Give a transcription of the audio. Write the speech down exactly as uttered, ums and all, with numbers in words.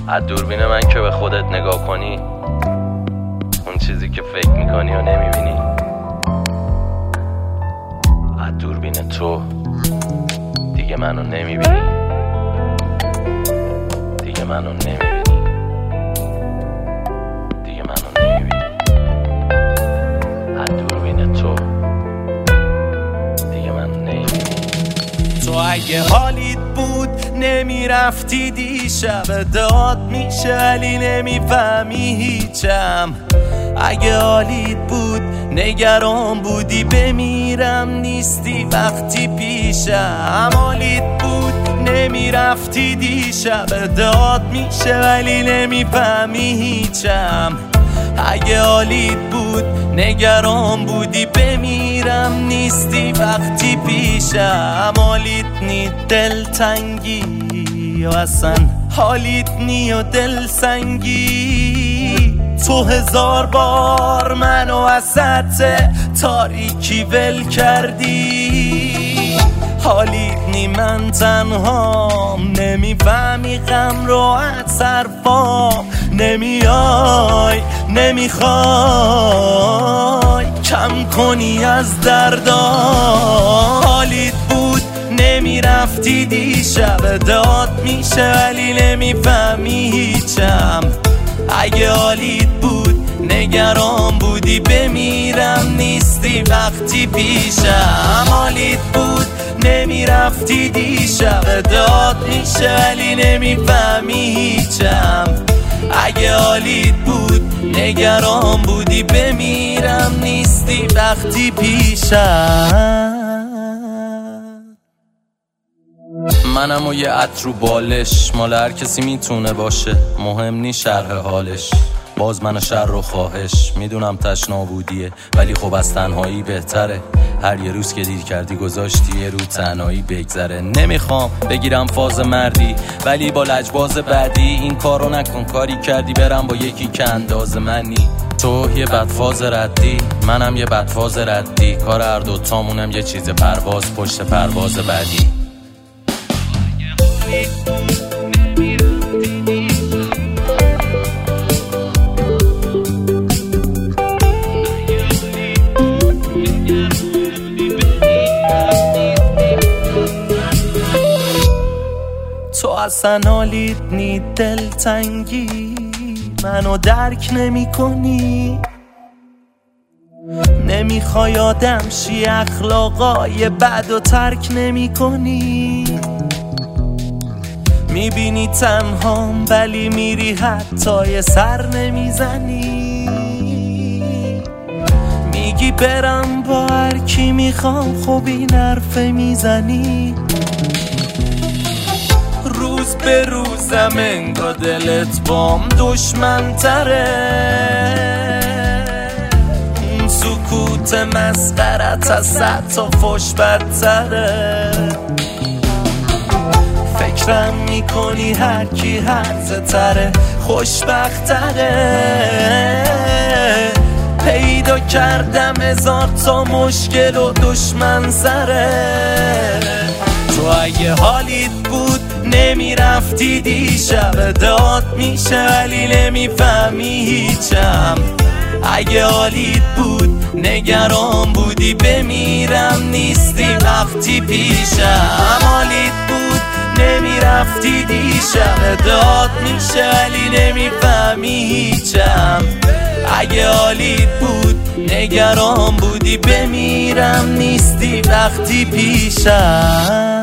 از دوربین من که به خودت نگاه کنی، اون چیزی که فکر میکنی و نمیبینی. از دوربین تو دیگه منو نمیبینی، دیگه منو نمیبینی، دیگه منو نمیبینی. از دوربین تو دیگه منو نمیبینی. تو اگه حالیت بود نمیرفتی دیشب، داد میشه ولی نمیفهمی هیچم. اگه حالیت بود نگران بودی بمیرم نیستی وقتی پیشم. حالیت بود نمیرفتی دیشب، داد میشه ولی نمیفهمی هیچم. اگه حالیت بود نگران بودی بمیرم نیستی وقتی پیشم. حالیت نی دلتنگی و اصلا حالیت نی و دل سنگی. تو هزار بار منو وسط تاریکی ول کردی. حالیت نی من تنهام، نمیفهمی غم رو از حرفام. نمیای نمیخوای کم کنی از دردام. حالیت بود نمیرفتی دیشب، داد میشه ولی نمیفهمی هیچم. اگه حالیت بود نگران بودی بمیرم نیستی وقتی پیشم. حالیت بود نمیرفتی دیشب، داد میشه ولی نمیفهمی هیچم. اگه حالیت بود نگران بودی بمیرم نیستی وقتی پیشم. منم و یه عطر رو بالش، مال هر کسی میتونه باشه، مهم نی شرح حالش. باز من شر و خواهش میدونم تشنا بودیه، ولی خب از تنهایی بهتره. هر یه روز که دیر کردی گذاشتی یه رو تنهایی بگذره. نمیخوام بگیرم فاز مردی ولی با لجباز بعدی این کارو نکن. کاری کردی برم با یکی که انداز منی. تو یه بدفاز ردی، منم یه بدفاز ردی. کار هر دوتامونم یه چیز پرواز پشت پرواز بعدی. تو اصلا حالیت نی دلتنگی، منو درک نمی کنی. نمیخوای آدم شی، اخلاقای بد و ترک نمی کنی. میبینی تنهام ولی میری حتی یه سر نمیزنی. میگی برم با هر کی میخوام، خب این حرف میزنی. روز به روزم انگار دلت بام دشمن تره. اون سکوت مسخرت از صد تا فش بدتره. فکرم میکنی هر کی هرزه تره خوشبخت تره. پیدا کردم هزار تا مشکل و دشمن سره. تو اگه حالیت بود نمیرفتی دیشب، داد میشه ولی نمیفهمی هیچم. اگه حالیت بود نگران بودی بمیرم نیستی وقتی پیشم. حالیت بود نمیرفتی دیشب، داد میشه ولی نمیفهمی هیچم. اگه حالیت بود نگران بودی بمیرم نیستی وقتی پیشم.